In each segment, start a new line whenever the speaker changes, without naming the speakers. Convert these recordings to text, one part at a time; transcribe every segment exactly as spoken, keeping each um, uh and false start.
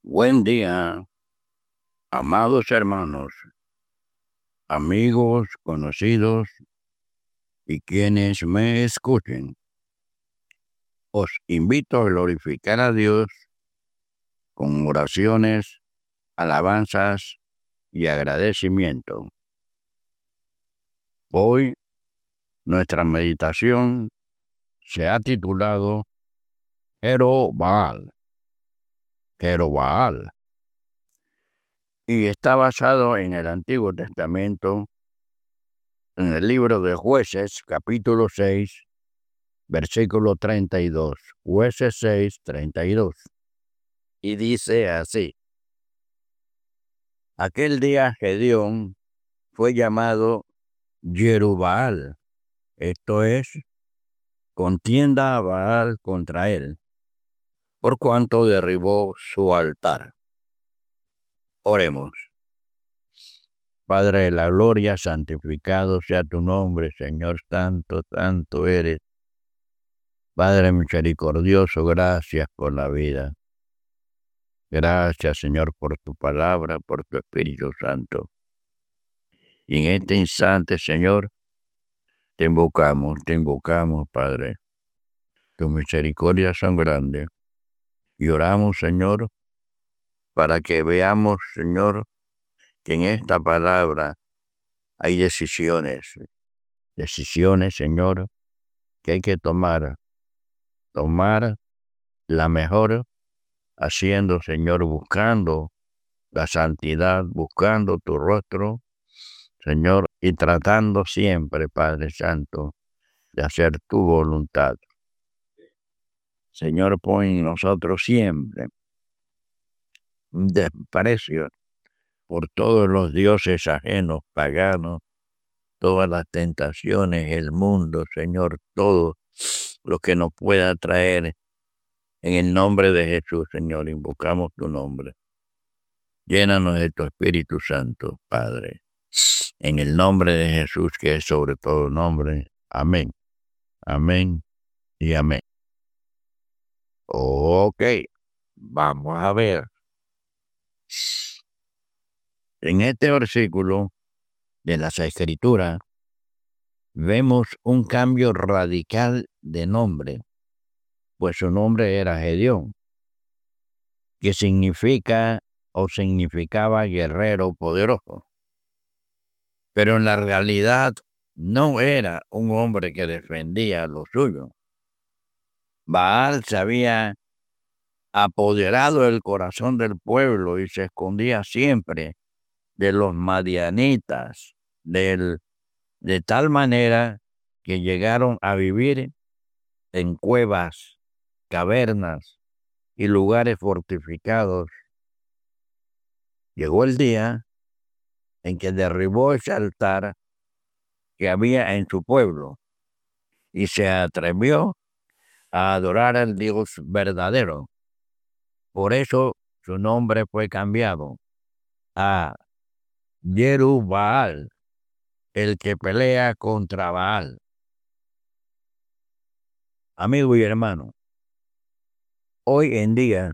Buen día, amados hermanos, amigos, conocidos y quienes me escuchen. Os invito a glorificar a Dios con oraciones, alabanzas y agradecimiento. Hoy nuestra meditación se ha titulado Jerobaal, Jerobaal, y está basado en el Antiguo Testamento, en el libro de Jueces, capítulo seis, versículo treinta y dos, Jueces seis, treinta y dos. Y dice así: aquel día Gedeón fue llamado Jerubbaal, esto es, contienda a Baal contra él, por cuanto derribó su altar. Oremos. Padre de la gloria, santificado sea tu nombre, Señor, santo, santo eres. Padre misericordioso, gracias por la vida. Gracias, Señor, por tu palabra, por tu Espíritu Santo. Y en este instante, Señor, te invocamos, te invocamos, Padre. Tus misericordias son grandes. Y oramos, Señor, para que veamos, Señor, que en esta palabra hay decisiones. Decisiones, Señor, que hay que tomar. Tomar la mejor, haciendo, Señor, buscando la santidad, buscando tu rostro, Señor, y tratando siempre, Padre Santo, de hacer tu voluntad. Señor, pon en nosotros siempre un desprecio por todos los dioses ajenos, paganos, todas las tentaciones, el mundo, Señor, todo lo que nos pueda traer. En el nombre de Jesús, Señor, invocamos tu nombre. Llénanos de tu Espíritu Santo, Padre. En el nombre de Jesús, que es sobre todo nombre. Amén. Amén y amén. Ok, vamos a ver. En este versículo de las Escrituras vemos un cambio radical de nombre, pues su nombre era Gedeón, que significa o significaba guerrero poderoso. Pero en la realidad no era un hombre que defendía lo suyo. Baal se había apoderado del corazón del pueblo y se escondía siempre de los madianitas, del, de tal manera que llegaron a vivir en cuevas, cavernas y lugares fortificados. Llegó el día en que derribó ese altar que había en su pueblo y se atrevió a adorar al Dios verdadero. Por eso su nombre fue cambiado a Jerubbaal, el que pelea contra Baal. Amigo y hermano, hoy en día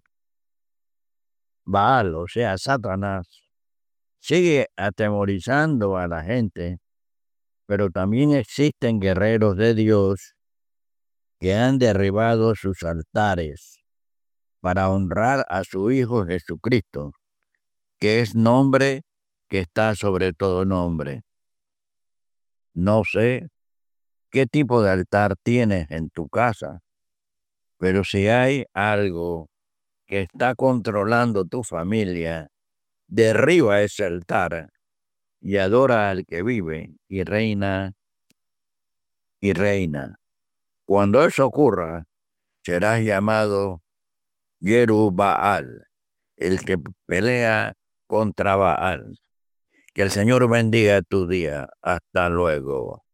Baal, o sea, Satanás, sigue atemorizando a la gente, pero también existen guerreros de Dios que han derribado sus altares para honrar a su Hijo Jesucristo, que es nombre que está sobre todo nombre. No sé qué tipo de altar tienes en tu casa, pero si hay algo que está controlando tu familia, derriba ese altar y adora al que vive y reina y reina. Cuando eso ocurra, serás llamado Jerubbaal, el que pelea contra Baal. Que el Señor bendiga tu día. Hasta luego.